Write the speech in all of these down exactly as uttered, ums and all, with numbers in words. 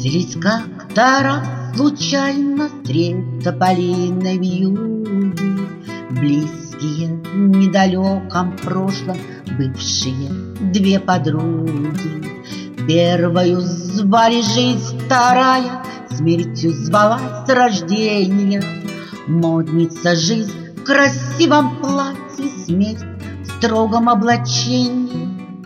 Встретились как-то раз случайно с тополиной вьюги, близкие в недалеком прошлом бывшие две подруги. Первую звали жизнь, вторая смертью звалась рождение. Модница жизнь в красивом платье, смерть в строгом облачении.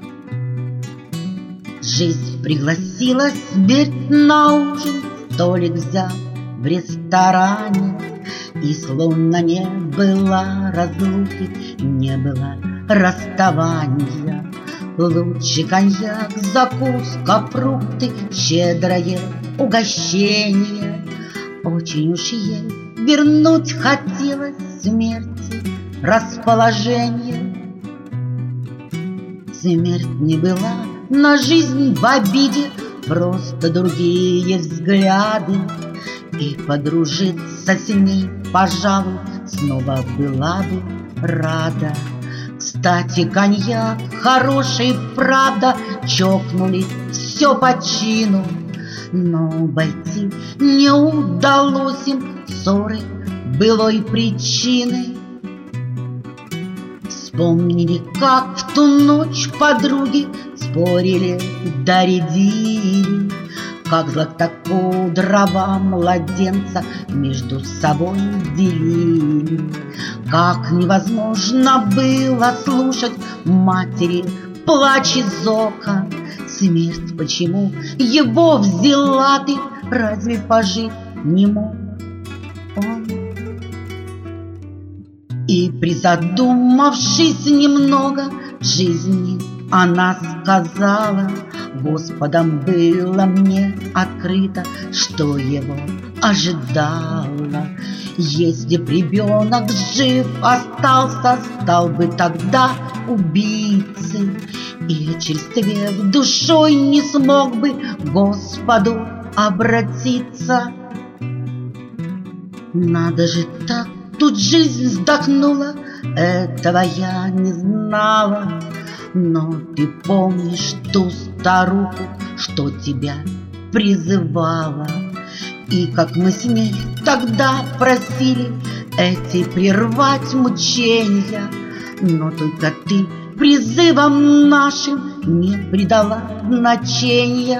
Жизнь пригласила смерть на ужин, столик взяв в ресторане. И словно не было разлуки, не было расставания. Лучший коньяк, закуска, фрукты, щедрое угощение. Очень уж ей вернуть хотелось смерти расположение. Смерть не была на жизнь в обиде, просто другие взгляды. И подружиться с ней, пожалуй, снова была бы рада. Кстати, коньяк хороший, правда, чокнулись все по чину. Но обойти не удалось им ссоры былой причины. Вспомнили, как в ту ночь подруги спорили, доредили, как златокудрого младенца между собой делили. Как невозможно было слушать матери плач из окон. Смерть, почему его взяла ты, разве пожить не мог он? И призадумавшись немного жизни, она сказала: Господом было мне открыто, что его ожидало. Если б ребенок жив остался, стал бы тогда убийцей. И, очерствев душой, не смог бы к Господу обратиться. Надо же так, тут жизнь вздохнула, этого я не знала. Но ты помнишь ту старуху, что тебя призывала? И как мы с ней тогда просили эти прервать мучения, но только ты призывам нашим не придала значения.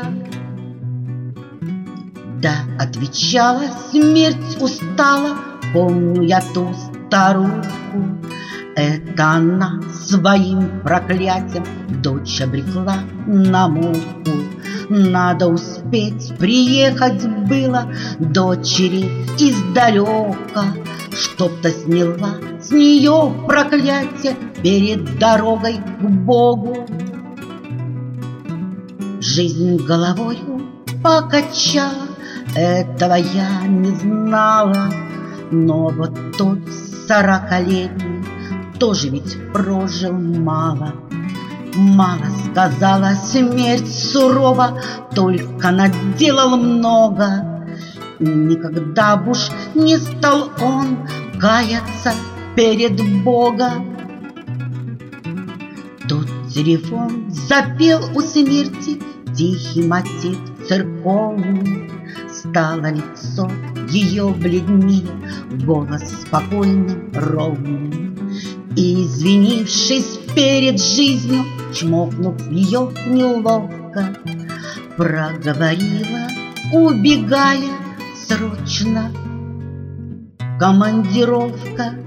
Да, отвечала смерть устала, помню я ту старуху. Это она своим проклятием дочь обрекла на муку. Надо успеть приехать было дочери издалека, чтоб-то сняла с нее проклятие перед дорогой к Богу. Жизнь головою покачала, этого я не знала. Но вот тот сорокалетний тоже ведь прожил мало. Мало сказала смерть сурово, только наделал много. Никогда б уж не стал он каяться перед Богом. Тут телефон запел у смерти тихий мотив церковный. Стало лицо ее бледнее, голос спокойным, ровным. И, извинившись перед жизнью, чмокнув ее неловко, проговорила, убегая срочно: командировка.